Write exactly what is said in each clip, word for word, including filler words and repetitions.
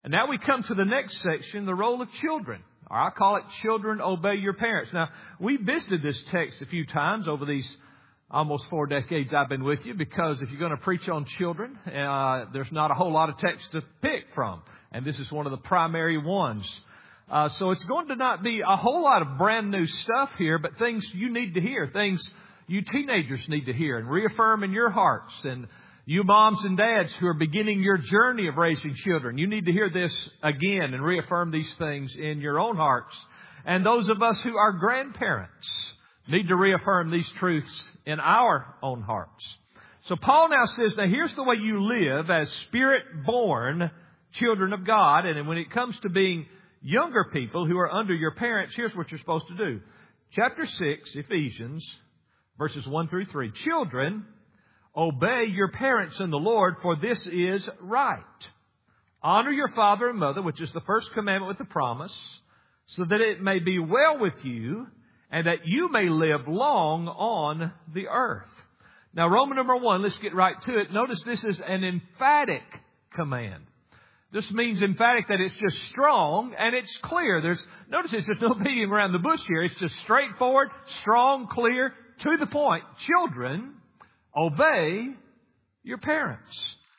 And now we come to the next section, the role of children. Or I call it children obey your parents. Now, we visited this text a few times over these almost four decades I've been with you, because if you're going to preach on children, uh, there's not a whole lot of text to pick from. And this is one of the primary ones. Uh, so it's going to not be a whole lot of brand new stuff here, but things you need to hear, things you teenagers need to hear and reaffirm in your hearts. And you moms and dads who are beginning your journey of raising children, you need to hear this again and reaffirm these things in your own hearts. And those of us who are grandparents need to reaffirm these truths in our own hearts. So Paul now says, now here's the way you live as Spirit-born children of God. And when it comes to being younger people who are under your parents, here's what you're supposed to do. Chapter six, Ephesians, verses one through three. Children, obey your parents in the Lord, for this is right. Honor your father and mother, which is the first commandment with the promise, so that it may be well with you and that you may live long on the earth. Now, Roman number one, let's get right to it. Notice this is an emphatic command. This means emphatic that it's just strong and it's clear. There's, notice this, there's no beating around the bush here. It's just straightforward, strong, clear, to the point. Children, obey your parents.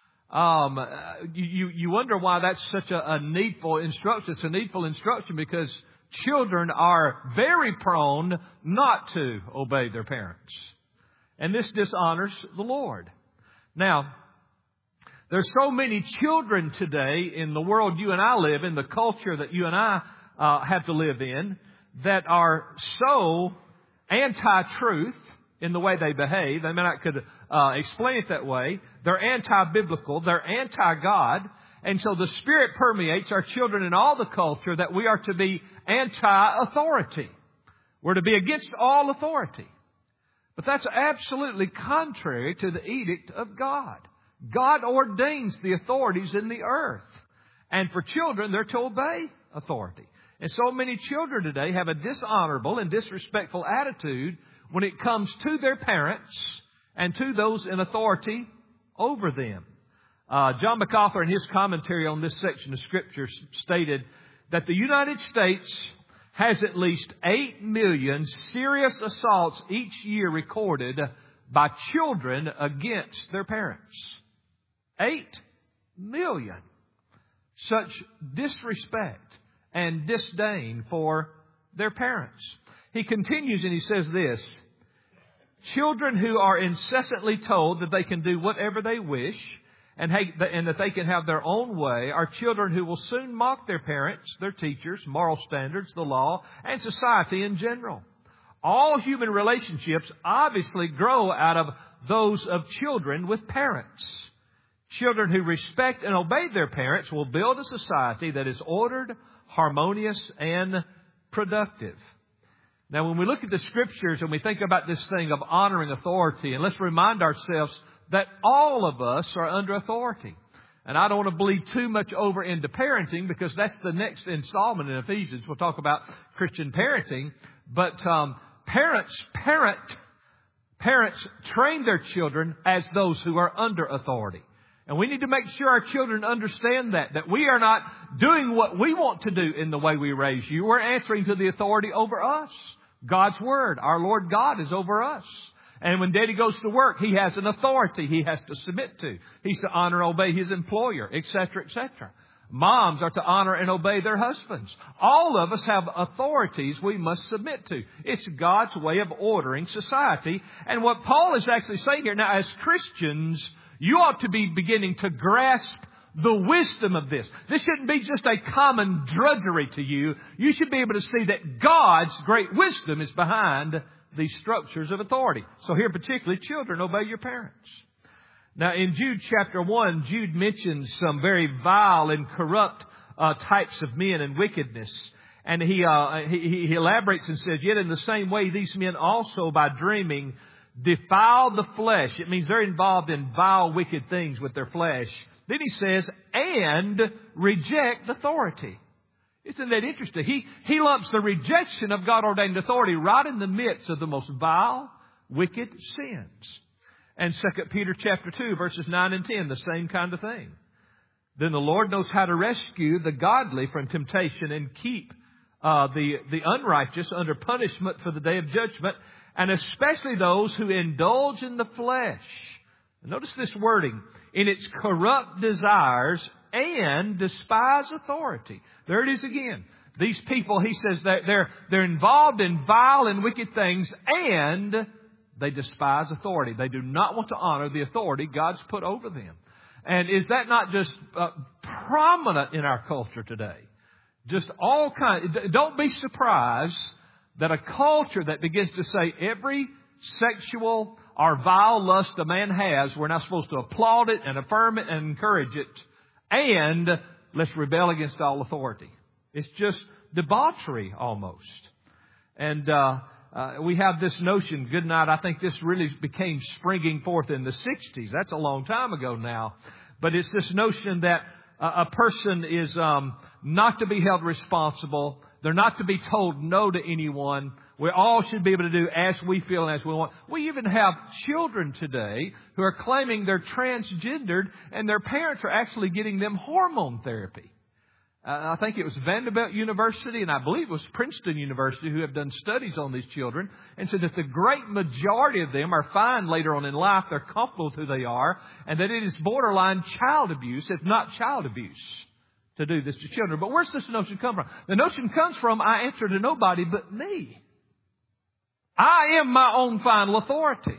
Um, you, you wonder why that's such a, a needful instruction. It's a needful instruction because children are very prone not to obey their parents. And this dishonors the Lord. Now, there's so many children today in the world you and I live in, the culture that you and I uh, have to live in, that are so anti-truth in the way they behave. They may not could uh, explain it that way. They're anti-biblical. They're anti-God. And so the Spirit permeates our children in all the culture that we are to be anti-authority. We're to be against all authority. But that's absolutely contrary to the edict of God. God ordains the authorities in the earth. And for children, they're to obey authority. And so many children today have a dishonorable and disrespectful attitude when it comes to their parents and to those in authority over them. Uh, John MacArthur, in his commentary on this section of Scripture, stated that the United States has at least eight million serious assaults each year recorded by children against their parents. Eight million. Such disrespect and disdain for their parents. He continues and he says this: children who are incessantly told that they can do whatever they wish and, and that they can have their own way are children who will soon mock their parents, their teachers, moral standards, the law, and society in general. All human relationships obviously grow out of those of children with parents. Children who respect and obey their parents will build a society that is ordered, harmonious, and productive. Now, when we look at the Scriptures and we think about this thing of honoring authority, and let's remind ourselves that all of us are under authority. And I don't want to bleed too much over into parenting because that's the next installment in Ephesians. We'll talk about Christian parenting. But um, parents, parent, parents train their children as those who are under authority. And we need to make sure our children understand that, that we are not doing what we want to do in the way we raise you. We're answering to the authority over us. God's Word, our Lord God, is over us. And when Daddy goes to work, he has an authority he has to submit to. He's to honor and obey his employer, et cetera, et cetera. Moms are to honor and obey their husbands. All of us have authorities we must submit to. It's God's way of ordering society. And what Paul is actually saying here, now as Christians, you ought to be beginning to grasp the wisdom of this. This shouldn't be just a common drudgery to you. You should be able to see that God's great wisdom is behind these structures of authority. So here particularly, children, obey your parents. Now in Jude chapter one, Jude mentions some very vile and corrupt uh, types of men and wickedness. And he, uh, he, he elaborates and says, yet in the same way, these men also by dreaming defile the flesh. It means they're involved in vile, wicked things with their flesh. Then he says, and reject authority. Isn't that interesting? He, he lumps the rejection of God-ordained authority right in the midst of the most vile, wicked sins. And Second Peter chapter two, verses nine and ten, the same kind of thing. then the Lord knows how to rescue the godly from temptation and keep uh, the, the unrighteous under punishment for the day of judgment, and especially those who indulge in the flesh. Notice this wording, in its corrupt desires and despise authority. There it is again. These people, he says, they're, they're, they're involved in vile and wicked things, and they despise authority. They do not want to honor the authority God's put over them. And is that not just uh, prominent in our culture today? Just all kinds. Don't be surprised that a culture that begins to say every sexual or vile lust a man has, we're not supposed to applaud it and affirm it and encourage it, and let's rebel against all authority. It's just debauchery almost. And uh, uh, we have this notion, good night, I think this really became springing forth in the sixties. That's a long time ago now. But it's this notion that uh, a person is um, not to be held responsible. They're not to be told no to anyone. We all should be able to do as we feel and as we want. We even have children today who are claiming they're transgendered, and their parents are actually getting them hormone therapy. Uh, I think it was Vanderbilt University, and I believe it was Princeton University, who have done studies on these children and said that the great majority of them are fine later on in life. They're comfortable with who they are, and that it is borderline child abuse, if not child abuse, to do this to children. But where's this notion come from? The notion comes from, I answer to nobody but me. I am my own final authority.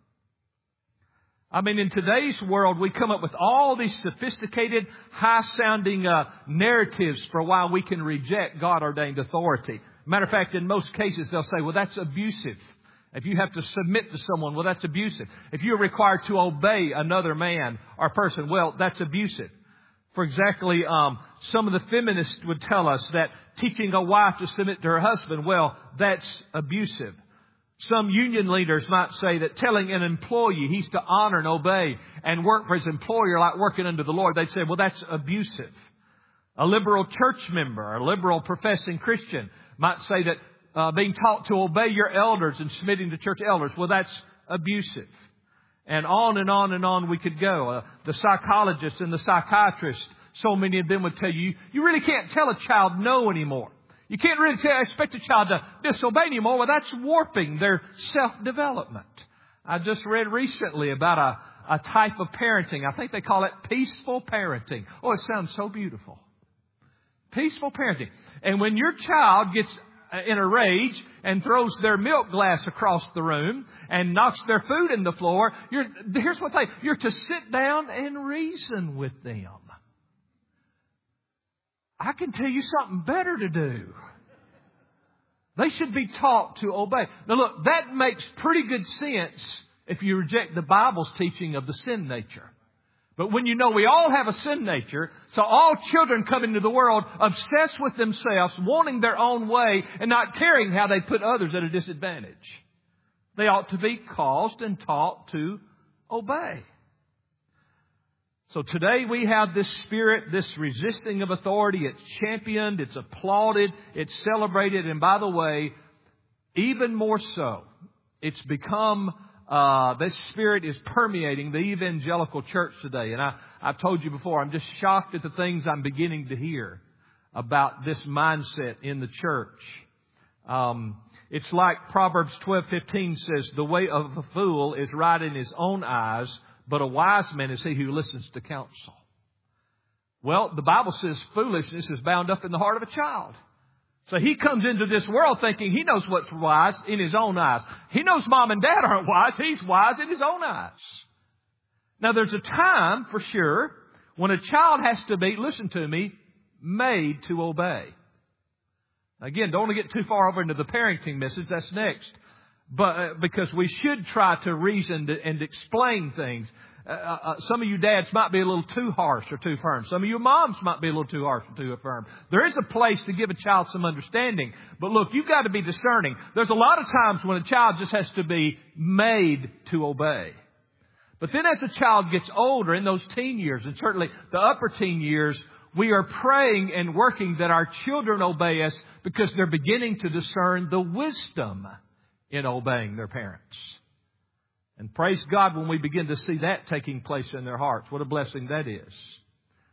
I mean, in today's world, we come up with all these sophisticated, high-sounding uh, narratives for why we can reject God-ordained authority. Matter of fact, in most cases, they'll say, well, that's abusive. If you have to submit to someone, well, that's abusive. If you're required to obey another man or person, well, that's abusive. For exactly, um, some of the feminists would tell us that teaching a wife to submit to her husband, well, that's abusive. Some union leaders might say that telling an employee he's to honor and obey and work for his employer like working under the Lord, they'd say, well, that's abusive. A liberal church member, a liberal professing Christian might say that uh, being taught to obey your elders and submitting to church elders, well, that's abusive. And on and on and on we could go. Uh, the psychologists and the psychiatrists, so many of them would tell you, you really can't tell a child no anymore. You can't really tell, expect a child to disobey anymore. Well, that's warping their self-development. I just read recently about a, a type of parenting. I think they call it peaceful parenting. Oh, it sounds so beautiful. Peaceful parenting. And when your child gets in a rage and throws their milk glass across the room and knocks their food in the floor, you're, here's what they, you're to sit down and reason with them. I can tell you something better to do. They should be taught to obey. Now look, that makes pretty good sense if you reject the Bible's teaching of the sin nature. But when you know we all have a sin nature, so all children come into the world obsessed with themselves, wanting their own way, and not caring how they put others at a disadvantage. They ought to be caused and taught to obey. So today we have this spirit, this resisting of authority. It's championed, it's applauded, it's celebrated. And by the way, even more so, it's become, uh, this spirit is permeating the evangelical church today. And I, I've told you before, I'm just shocked at the things I'm beginning to hear about this mindset in the church. Um, it's like Proverbs twelve fifteen says, the way of a fool is right in his own eyes, but a wise man is he who listens to counsel. Well, the Bible says foolishness is bound up in the heart of a child. So he comes into this world thinking he knows what's wise in his own eyes. He knows mom and dad aren't wise. He's wise in his own eyes. Now there's a time, for sure, when a child has to be, listen to me, made to obey. Again, don't want to get too far over into the parenting message. That's next. But uh, because we should try to reason to, and explain things. Uh, uh, some of you dads might be a little too harsh or too firm. Some of you moms might be a little too harsh or too firm. There is a place to give a child some understanding. But look, you've got to be discerning. There's a lot of times when a child just has to be made to obey. But then as a child gets older in those teen years, and certainly the upper teen years, we are praying and working that our children obey us because they're beginning to discern the wisdom in obeying their parents. And praise God when we begin to see that taking place in their hearts. What a blessing that is.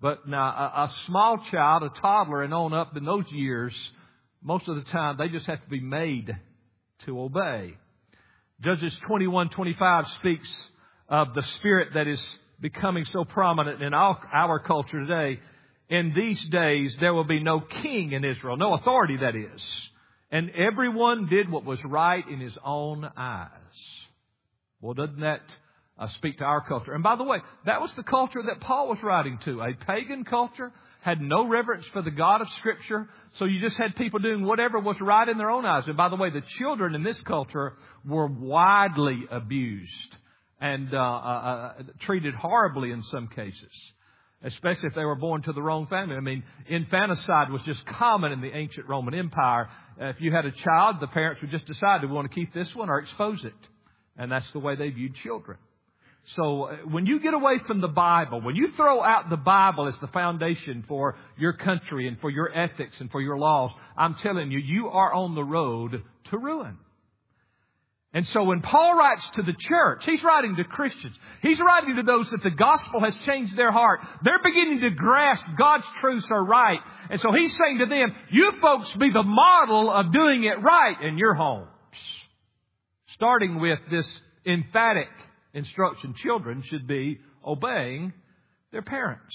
But now a, a small child, a toddler and on up in those years, most of the time they just have to be made to obey. Judges twenty-one twenty-five speaks of the spirit that is becoming so prominent in our, our culture today. In these days, there will be no king in Israel, no authority, that is. And everyone did what was right in his own eyes. Well, doesn't that uh, speak to our culture? And by the way, that was the culture that Paul was writing to. A pagan culture, had no reverence for the God of Scripture. So you just had people doing whatever was right in their own eyes. And by the way, the children in this culture were widely abused and uh, uh, treated horribly in some cases, especially if they were born to the wrong family. I mean, infanticide was just common in the ancient Roman Empire. Uh, if you had a child, the parents would just decide, do we want to keep this one or expose it? And that's the way they viewed children. So uh, when you get away from the Bible, when you throw out the Bible as the foundation for your country and for your ethics and for your laws, I'm telling you, you are on the road to ruin. And so when Paul writes to the church, he's writing to Christians. He's writing to those that the gospel has changed their heart. They're beginning to grasp God's truths are right. And so he's saying to them, you folks be the model of doing it right in your homes. Starting with this emphatic instruction, children should be obeying their parents.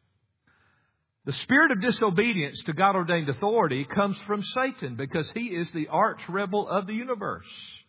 The spirit of disobedience to God-ordained authority comes from Satan because he is the arch rebel of the universe.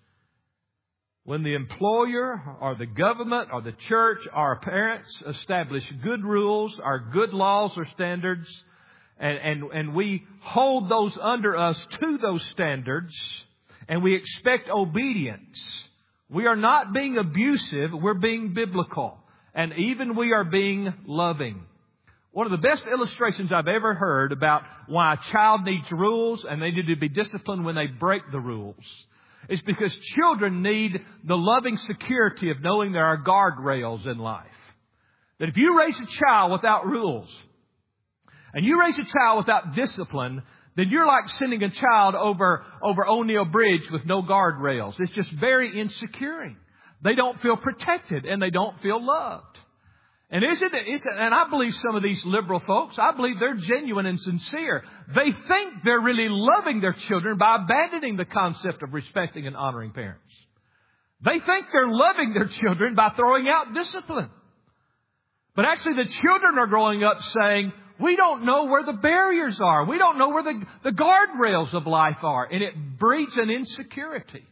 When the employer or the government or the church or our parents establish good rules or good laws or standards, and, and, and we hold those under us to those standards, and we expect obedience, we are not being abusive, we're being biblical. And even we are being loving. One of the best illustrations I've ever heard about why a child needs rules and they need to be disciplined when they break the rules is because children need the loving security of knowing there are guardrails in life. That if you raise a child without rules and you raise a child without discipline, then you're like sending a child over, over O'Neill Bridge with no guardrails. It's just very insecure. They don't feel protected and they don't feel loved. And isn't it, isn't, and I believe some of these liberal folks, I believe they're genuine and sincere. They think they're really loving their children by abandoning the concept of respecting and honoring parents. They think they're loving their children by throwing out discipline. But actually the children are growing up saying, we don't know where the barriers are. We don't know where the, the guardrails of life are. And it breeds an insecurity.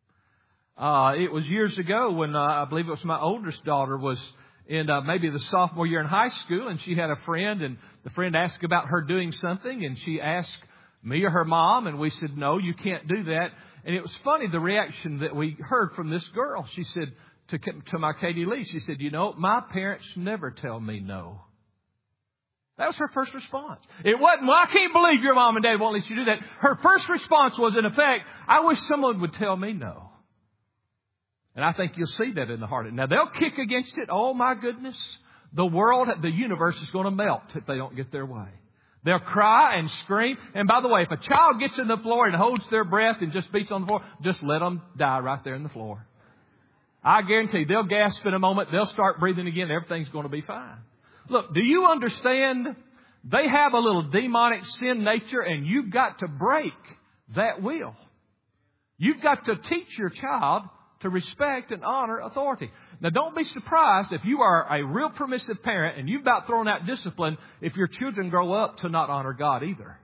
Uh, it was years ago when uh, I believe it was my oldest daughter was in uh, maybe the sophomore year in high school, and she had a friend, and the friend asked about her doing something, and she asked me or her mom, and we said, no, you can't do that. And it was funny, the reaction that we heard from this girl. She said to, to my Katie Lee, she said, you know, my parents never tell me no. That was her first response. It wasn't, well, I can't believe your mom and dad won't let you do that. Her first response was, in effect, I wish someone would tell me no. And I think you'll see that in the heart. Now, they'll kick against it. Oh, my goodness. The world, the universe is going to melt if they don't get their way. They'll cry and scream. And by the way, if a child gets in the floor and holds their breath and just beats on the floor, just let them die right there in the floor. I guarantee you, they'll gasp in a moment. They'll start breathing again. Everything's going to be fine. Look, do you understand? They have a little demonic sin nature, and you've got to break that will. You've got to teach your child to respect and honor authority. Now, don't be surprised if you are a real permissive parent and you've about thrown out discipline if your children grow up to not honor God either.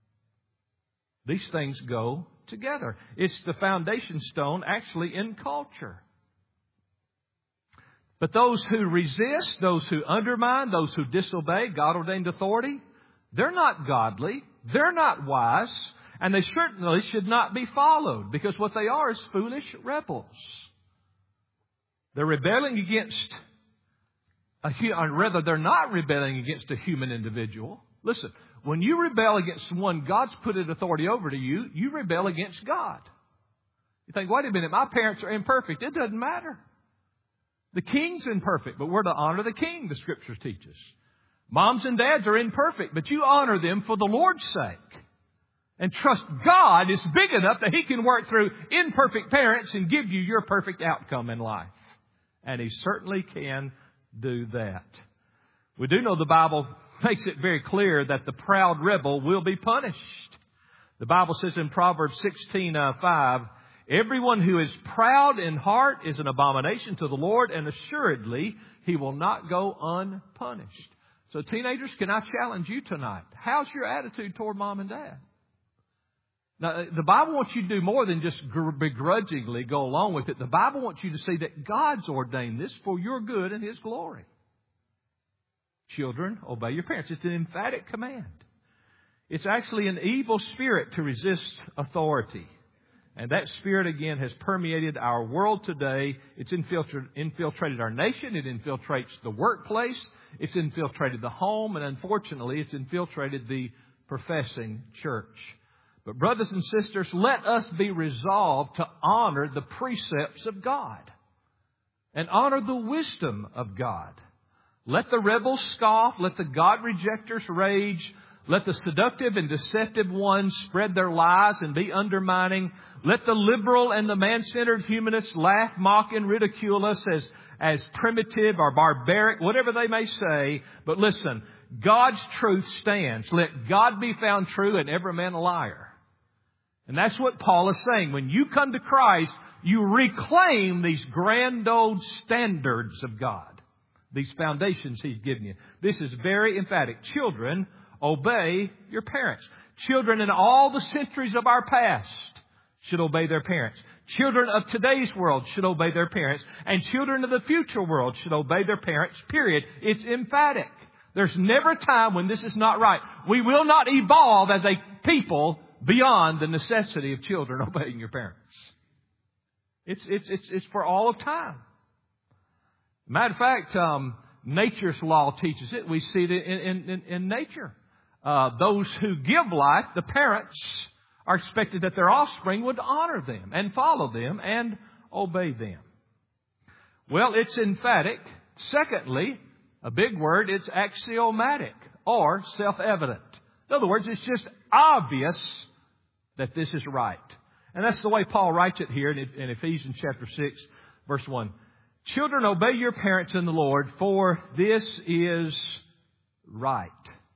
These things go together. It's the foundation stone actually in culture. But those who resist, those who undermine, those who disobey God-ordained authority, they're not godly, they're not wise, and they certainly should not be followed, because what they are is foolish rebels. They're rebelling against, a, or rather they're not rebelling against a human individual. Listen, when you rebel against one God's put in authority over to you, you rebel against God. You think, wait a minute, my parents are imperfect. It doesn't matter. The king's imperfect, but we're to honor the king, the Scriptures teach us. Moms and dads are imperfect, but you honor them for the Lord's sake. And trust God is big enough that He can work through imperfect parents and give you your perfect outcome in life. And He certainly can do that. We do know the Bible makes it very clear that the proud rebel will be punished. The Bible says in Proverbs sixteen five, everyone who is proud in heart is an abomination to the Lord, and assuredly He will not go unpunished. So teenagers, can I challenge you tonight? How's your attitude toward mom and dad? Now, the Bible wants you to do more than just begrudgingly go along with it. The Bible wants you to see that God's ordained this for your good and His glory. Children, obey your parents. It's an emphatic command. It's actually an evil spirit to resist authority. And that spirit, again, has permeated our world today. It's infiltrated, infiltrated our nation. It infiltrates the workplace. It's infiltrated the home. And unfortunately, it's infiltrated the professing church. But brothers and sisters, let us be resolved to honor the precepts of God and honor the wisdom of God. Let the rebels scoff. Let the God rejectors rage. Let the seductive and deceptive ones spread their lies and be undermining. Let the liberal and the man-centered humanists laugh, mock, and ridicule us as, as primitive or barbaric, whatever they may say. But listen, God's truth stands. Let God be found true and every man a liar. And that's what Paul is saying. When you come to Christ, you reclaim these grand old standards of God. These foundations He's given you. This is very emphatic. Children, obey your parents. Children in all the centuries of our past should obey their parents. Children of today's world should obey their parents. And children of the future world should obey their parents, period. It's emphatic. There's never a time when this is not right. We will not evolve as a people beyond the necessity of children obeying your parents. It's, it's, it's, it's for all of time. Matter of fact, um, nature's law teaches it. We see it in, in, in nature. Uh, those who give life, the parents, are expected that their offspring would honor them and follow them and obey them. Well, it's emphatic. Secondly, a big word, it's axiomatic or self-evident. In other words, it's just obvious that this is right. And that's the way Paul writes it here in Ephesians chapter six, verse one. Children, obey your parents in the Lord, for this is right.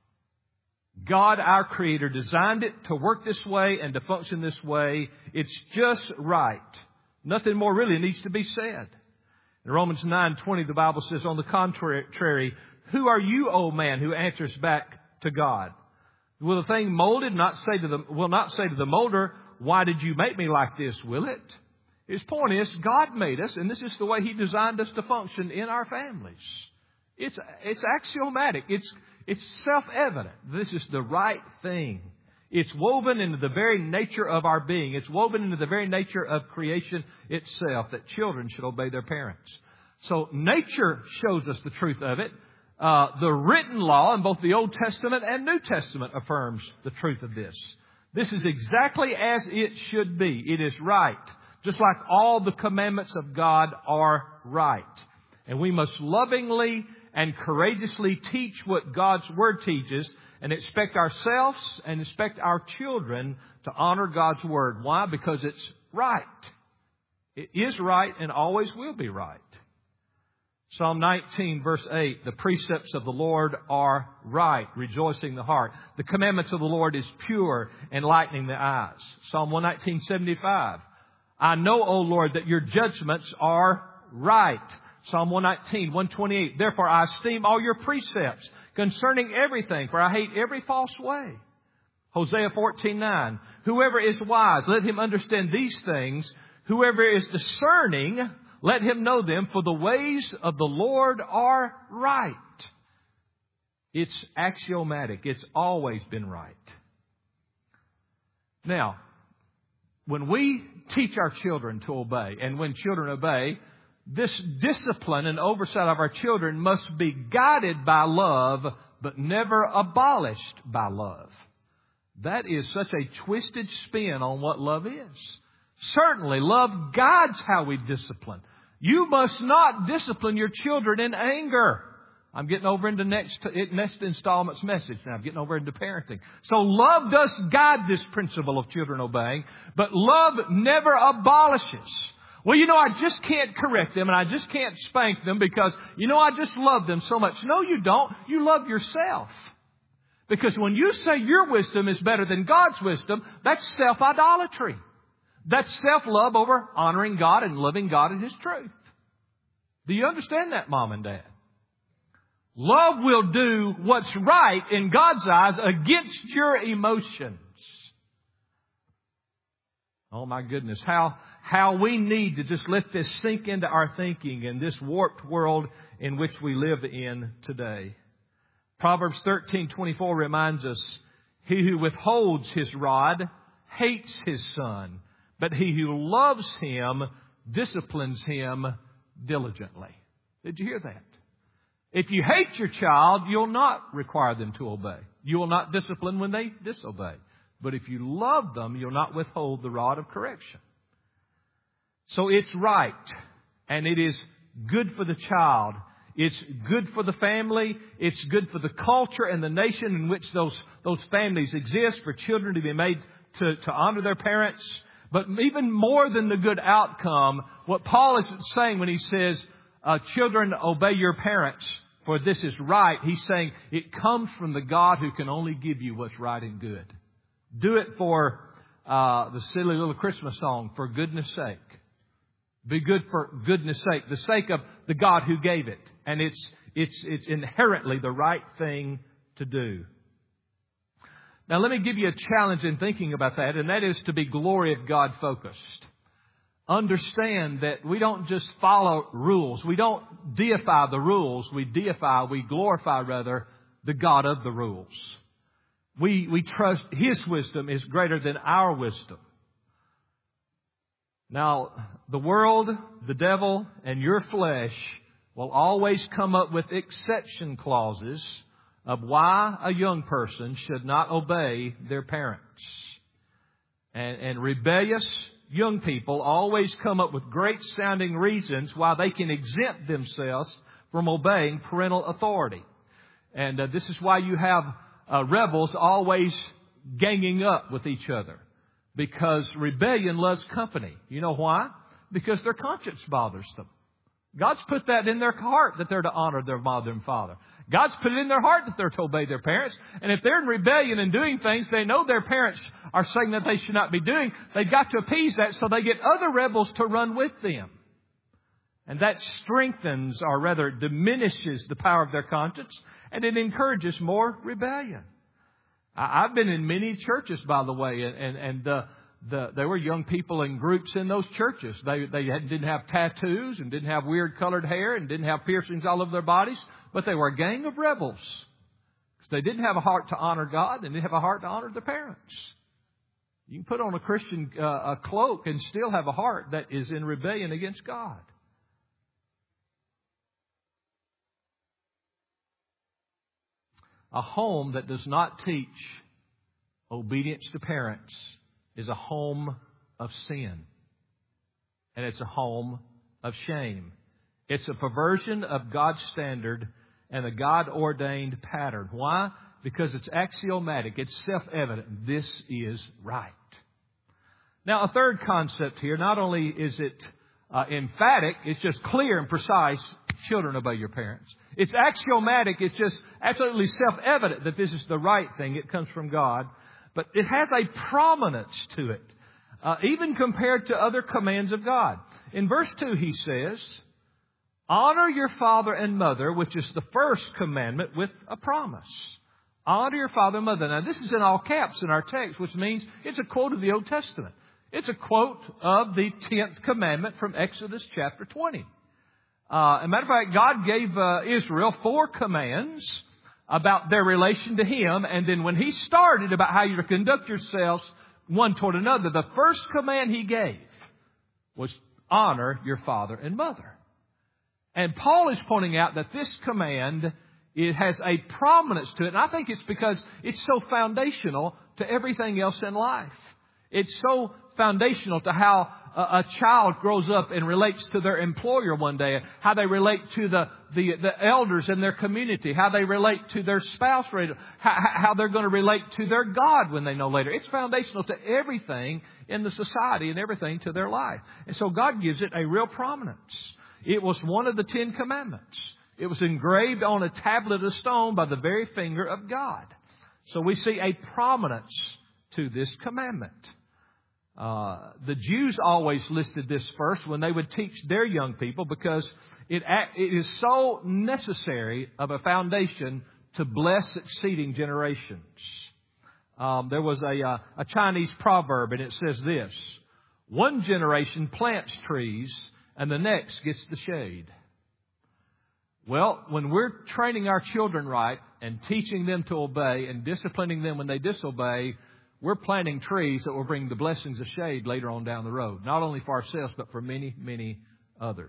God, our Creator, designed it to work this way and to function this way. It's just right. Nothing more really needs to be said. In Romans nine twenty, the Bible says, on the contrary, who are you, O man, who answers back to God? Will the thing molded not say to the, will not say to the molder, why did you make me like this, will it? His point is, God made us, and this is the way He designed us to function in our families. It's, it's axiomatic. It's, it's self-evident. This is the right thing. It's woven into the very nature of our being. It's woven into the very nature of creation itself, that children should obey their parents. So nature shows us the truth of it. Uh, the written law in both the Old Testament and New Testament affirms the truth of this. This is exactly as it should be. It is right. Just like all the commandments of God are right. And we must lovingly and courageously teach what God's Word teaches and expect ourselves and expect our children to honor God's Word. Why? Because it's right. It is right and always will be right. Psalm nineteen, verse eight, the precepts of the Lord are right, rejoicing the heart. The commandments of the Lord is pure, enlightening the eyes. Psalm one nineteen, seventy-five, I know, O Lord, that your judgments are right. Psalm one nineteen, one twenty-eight, therefore I esteem all your precepts concerning everything, for I hate every false way. Hosea fourteen, nine, whoever is wise, let him understand these things. Whoever is discerning, let him know them, for the ways of the Lord are right. It's axiomatic. It's always been right. Now, when we teach our children to obey, and when children obey, this discipline and oversight of our children must be guided by love, but never abolished by love. That is such a twisted spin on what love is. Certainly, love guides how we discipline. You must not discipline your children in anger. I'm getting over into next, next installment's message now. I'm getting over into parenting. So love does guide this principle of children obeying, but love never abolishes. Well, you know, I just can't correct them and I just can't spank them because, you know, I just love them so much. No, you don't. You love yourself. Because when you say your wisdom is better than God's wisdom, that's self-idolatry. That's self-love over honoring God and loving God and His truth. Do you understand that, Mom and Dad? Love will do what's right in God's eyes against your emotions. Oh my goodness, how, how we need to just let this sink into our thinking in this warped world in which we live in today. Proverbs thirteen twenty-four reminds us, he who withholds his rod hates his son, but he who loves him disciplines him diligently. Did you hear that? If you hate your child, you'll not require them to obey. You will not discipline when they disobey. But if you love them, you'll not withhold the rod of correction. So it's right, and it is good for the child. It's good for the family. It's good for the culture and the nation in which those, those families exist, for children to be made to, to honor their parents. But even more than the good outcome, what Paul is saying when he says, uh, children, obey your parents, for this is right. He's saying it comes from the God who can only give you what's right and good. Do it for uh, the silly little Christmas song, for goodness sake. Be good for goodness sake, the sake of the God who gave it. And it's, it's, it's inherently the right thing to do. Now let me give you a challenge in thinking about that, and that is to be glory of God focused. Understand that we don't just follow rules. We don't deify the rules. We deify, we glorify rather, the God of the rules. We, we trust His wisdom is greater than our wisdom. Now, the world, the devil, and your flesh will always come up with exception clauses of why a young person should not obey their parents. And, and rebellious young people always come up with great sounding reasons why they can exempt themselves from obeying parental authority. And uh, this is why you have uh, rebels always ganging up with each other. Because rebellion loves company. You know why? Because their conscience bothers them. God's put that in their heart that they're to honor their mother and father. God's put it in their heart that they're to obey their parents. And if they're in rebellion and doing things they know their parents are saying that they should not be doing, they've got to appease that so they get other rebels to run with them. And that strengthens, or rather diminishes, the power of their conscience, and it encourages more rebellion. I've been in many churches, by the way, and, and, and uh, the, there were young people in groups in those churches. They, they didn't have tattoos and didn't have weird colored hair and didn't have piercings all over their bodies, but they were a gang of rebels. They didn't have a heart to honor God. They didn't have a heart to honor their parents. You can put on a Christian uh, a cloak and still have a heart that is in rebellion against God. A home that does not teach obedience to parents is a home of sin. And it's a home of shame. It's a perversion of God's standard and a God-ordained pattern. Why? Because it's axiomatic. It's self-evident. This is right. Now, a third concept here, not only is it uh, emphatic, it's just clear and precise. Children, obey your parents. It's axiomatic. It's just absolutely self-evident that this is the right thing. It comes from God. But it has a prominence to it, uh, even compared to other commands of God. In verse two, he says, honor your father and mother, which is the first commandment, with a promise. Honor your father and mother. Now, this is in all caps in our text, which means it's a quote of the Old Testament. It's a quote of the tenth commandment from Exodus chapter twenty. Uh, as a matter of fact, God gave uh, Israel four commands about their relation to Him. And then when He started about how you're to conduct yourselves one toward another, the first command He gave was honor your father and mother. And Paul is pointing out that this command, it has a prominence to it. And I think it's because it's so foundational to everything else in life. It's so foundational to how a child grows up and relates to their employer one day, how they relate to the, the, the elders in their community, how they relate to their spouse, how, how they're going to relate to their God when they know later. It's foundational to everything in the society and everything to their life. And so God gives it a real prominence. It was one of the Ten Commandments. It was engraved on a tablet of stone by the very finger of God. So we see a prominence to this commandment. Uh, the Jews always listed this first when they would teach their young people because it, it is so necessary of a foundation to bless succeeding generations. Um, there was a, uh, a Chinese proverb, and it says this: one generation plants trees, and the next gets the shade. Well, when we're training our children right and teaching them to obey and disciplining them when they disobey, we're planting trees that will bring the blessings of shade later on down the road, not only for ourselves, but for many, many others.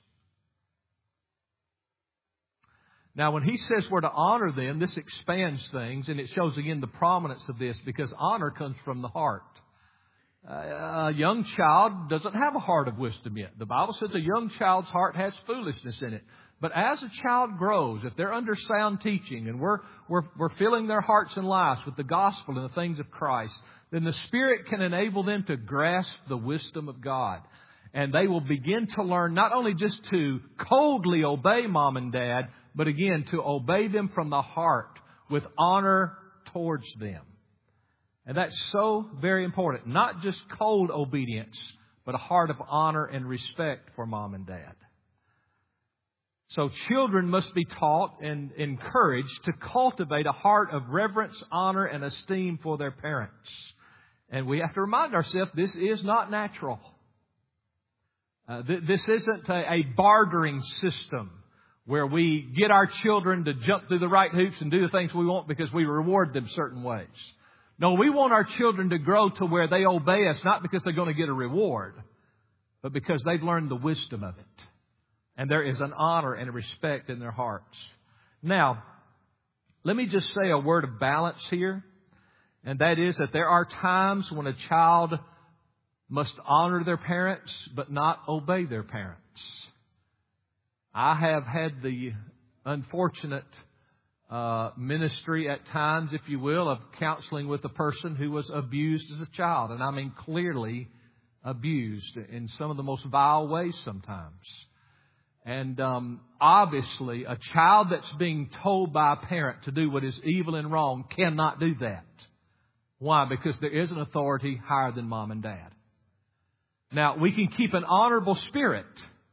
Now, when he says we're to honor them, this expands things, and it shows again the prominence of this, because honor comes from the heart. Uh, a young child doesn't have a heart of wisdom yet. The Bible says a young child's heart has foolishness in it. But as a child grows, if they're under sound teaching and we're, we're, we're filling their hearts and lives with the gospel and the things of Christ, then the Spirit can enable them to grasp the wisdom of God. And they will begin to learn not only just to coldly obey mom and dad, but again, to obey them from the heart with honor towards them. And that's so very important. Not just cold obedience, but a heart of honor and respect for mom and dad. So children must be taught and encouraged to cultivate a heart of reverence, honor, and esteem for their parents. And we have to remind ourselves this is not natural. Uh, th- this isn't a, a bartering system where we get our children to jump through the right hoops and do the things we want because we reward them certain ways. No, we want our children to grow to where they obey us, not because they're going to get a reward, but because they've learned the wisdom of it. And there is an honor and a respect in their hearts. Now, let me just say a word of balance here. And that is that there are times when a child must honor their parents, but not obey their parents. I have had the unfortunate uh, ministry at times, if you will, of counseling with a person who was abused as a child. And I mean clearly abused in some of the most vile ways sometimes. And um, obviously, a child that's being told by a parent to do what is evil and wrong cannot do that. Why? Because there is an authority higher than mom and dad. Now, we can keep an honorable spirit,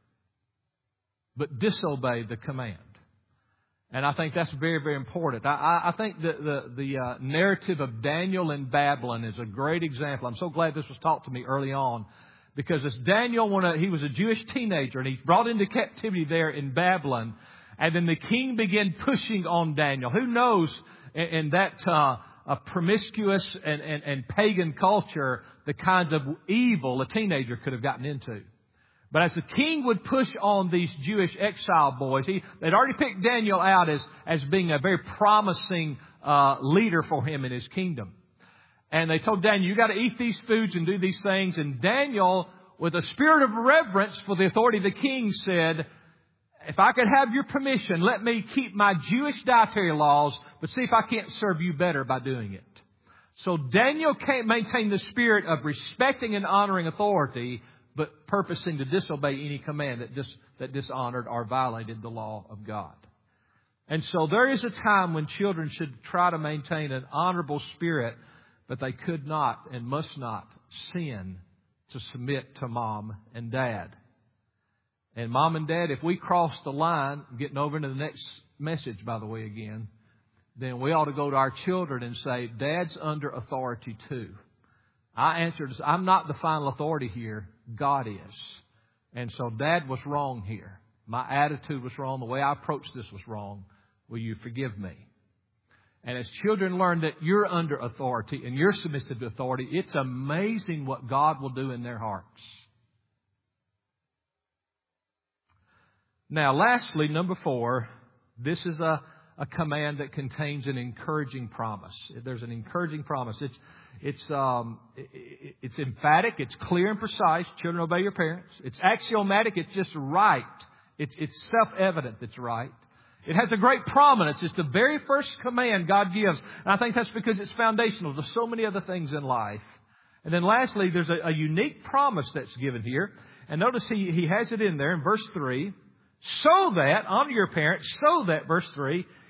but disobey the command. And I think that's very, very important. I, I, I think the, the, the uh, narrative of Daniel in Babylon is a great example. I'm so glad this was taught to me early on. Because as Daniel, when a, he was a Jewish teenager, and he's brought into captivity there in Babylon, and then the king began pushing on Daniel. Who knows in, in that uh, a promiscuous and, and, and pagan culture the kinds of evil a teenager could have gotten into. But as the king would push on these Jewish exile boys, he, they'd already picked Daniel out as, as being a very promising uh, leader for him in his kingdom. And they told Daniel, you got to eat these foods and do these things. And Daniel, with a spirit of reverence for the authority of the king, said, if I could have your permission, let me keep my Jewish dietary laws, but see if I can't serve you better by doing it. So Daniel can't maintain the spirit of respecting and honoring authority, but purposing to disobey any command that, dis, that dishonored or violated the law of God. And so there is a time when children should try to maintain an honorable spirit, but they could not and must not sin to submit to mom and dad. And mom and dad, if we cross the line, getting over into the next message, by the way, again, then we ought to go to our children and say, Dad's under authority too. I answered, I'm not the final authority here. God is. And so Dad was wrong here. My attitude was wrong. The way I approached this was wrong. Will you forgive me? And as children learn that you're under authority and you're submissive to authority, it's amazing what God will do in their hearts. Now, lastly, number four, this is a, a command that contains an encouraging promise. There's an encouraging promise. It's it's um it, it's emphatic. It's clear and precise. Children, obey your parents. It's axiomatic. It's just right. It's it's self-evident that's right. It has a great prominence. It's the very first command God gives. And I think that's because it's foundational to so many other things in life. And then lastly, there's a, a unique promise that's given here. And notice he, he has it in there in verse three. So that, honor your parents, so that, verse three,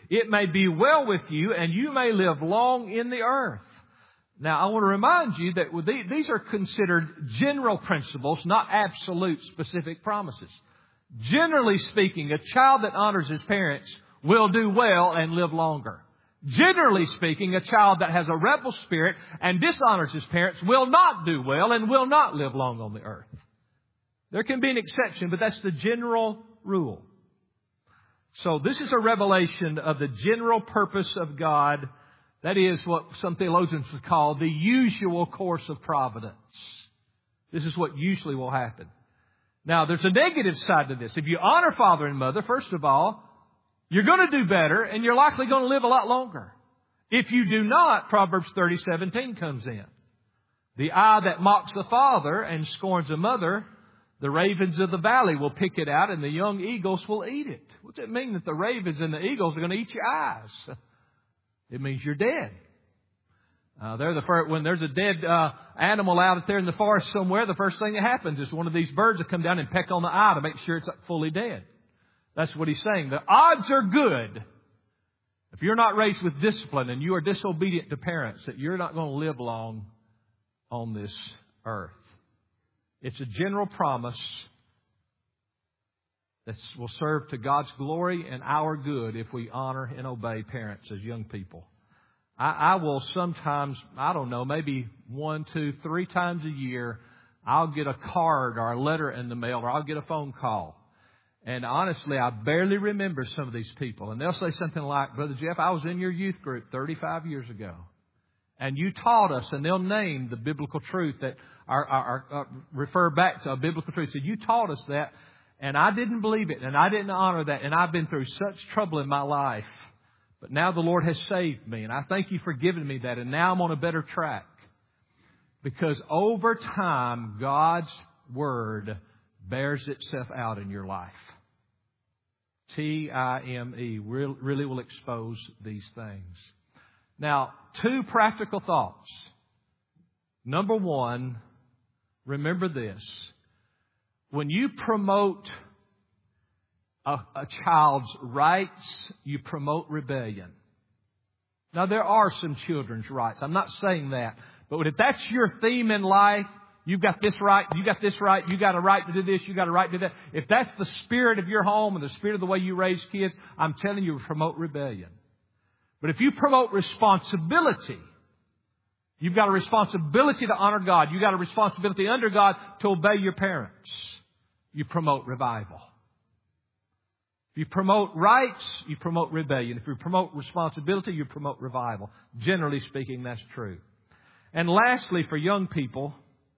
It may be well with you, and you may live long in the earth. Now, I want to remind you that these are considered general principles, not absolute specific promises. Generally speaking, a child that honors his parents will do well and live longer. Generally speaking, a child that has a rebel spirit and dishonors his parents will not do well and will not live long on the earth. There can be an exception, but that's the general rule. So this is a revelation of the general purpose of God. That is what some theologians would call the usual course of providence. This is what usually will happen. Now, there's a negative side to this. If you honor father and mother, first of all, you're going to do better and you're likely going to live a lot longer. If you do not, Proverbs thirty seventeen comes in. The eye that mocks the father and scorns a mother, the ravens of the valley will pick it out and the young eagles will eat it. What does it mean that the ravens and the eagles are going to eat your eyes? It means you're dead. Uh, they're the first, when there's a dead uh, animal out there in the forest somewhere, the first thing that happens is one of these birds will come down and peck on the eye to make sure it's fully dead. That's what he's saying. The odds are good, if you're not raised with discipline and you are disobedient to parents, that you're not going to live long on this earth. It's a general promise that will serve to God's glory and our good if we honor and obey parents as young people. I, I will sometimes, I don't know, maybe one, two, three times a year, I'll get a card or a letter in the mail or I'll get a phone call. And honestly, I barely remember some of these people. And they'll say something like, Brother Jeff, I was in your youth group thirty-five years ago. And you taught us, and they'll name the biblical truth that are, are, are refer back to a biblical truth. So you taught us that, and I didn't believe it, and I didn't honor that, and I've been through such trouble in my life. But now the Lord has saved me, and I thank you for giving me that, and now I'm on a better track. Because over time, God's Word bears itself out in your life. T I M E really will expose these things. Now, two practical thoughts. Number one, remember this. When you promote a, a child's rights, you promote rebellion. Now, there are some children's rights. I'm not saying that. But if that's your theme in life, you've got this right, you got this right, you got a right to do this, you got a right to do that. If that's the spirit of your home and the spirit of the way you raise kids, I'm telling you, promote rebellion. But if you promote responsibility, you've got a responsibility to honor God. You've got a responsibility under God to obey your parents. You promote revival. If you promote rights, you promote rebellion. If you promote responsibility, you promote revival. Generally speaking, that's true. And lastly, for young people,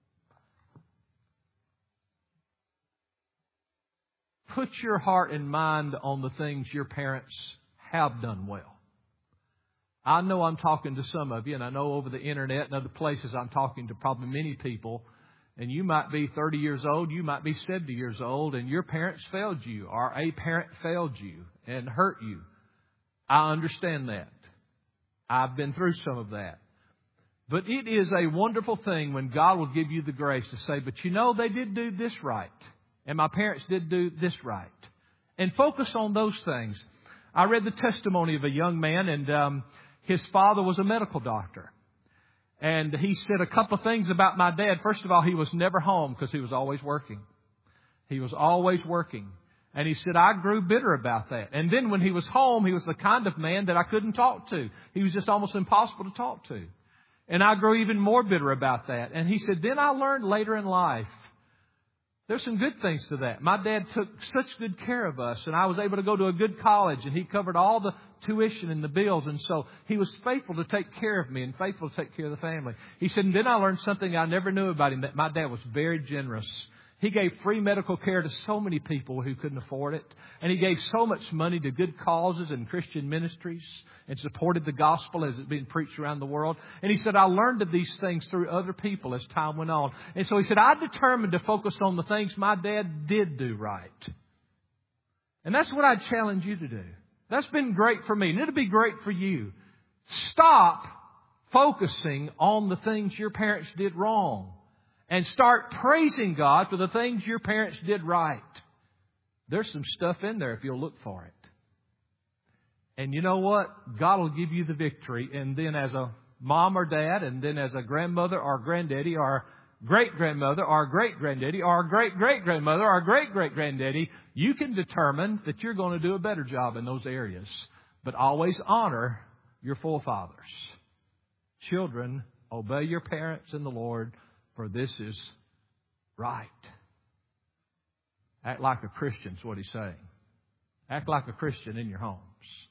put your heart and mind on the things your parents have done well. I know I'm talking to some of you, and I know over the internet and other places I'm talking to probably many people, and you might be thirty years old, you might be seventy years old, and your parents failed you, or a parent failed you and hurt you. I understand that. I've been through some of that. But it is a wonderful thing when God will give you the grace to say, but you know, they did do this right. And my parents did do this right. And focus on those things. I read the testimony of a young man, and um, his father was a medical doctor. And he said a couple of things about my dad. First of all, he was never home because he was always working. He was always working. And he said, I grew bitter about that. And then when he was home, he was the kind of man that I couldn't talk to. He was just almost impossible to talk to. And I grew even more bitter about that. And he said, then I learned later in life, there's some good things to that. My dad took such good care of us, and I was able to go to a good college, and he covered all the tuition and the bills. And so he was faithful to take care of me and faithful to take care of the family. He said, and then I learned something I never knew about him, that my dad was very generous. He gave free medical care to so many people who couldn't afford it. And he gave so much money to good causes and Christian ministries and supported the gospel as it's being preached around the world. And he said, I learned of these things through other people as time went on. And so he said, I determined to focus on the things my dad did do right. And that's what I challenge you to do. That's been great for me, and it'll be great for you. Stop focusing on the things your parents did wrong. And start praising God for the things your parents did right. There's some stuff in there if you'll look for it. And you know what? God will give you the victory. And then as a mom or dad, and then as a grandmother or granddaddy or great-grandmother or great-granddaddy or great-great-grandmother or great-great-granddaddy, you can determine that you're going to do a better job in those areas. But always honor your forefathers. Children, obey your parents in the Lord, for this is right. Act like a Christian is what he's saying. Act like a Christian in your homes.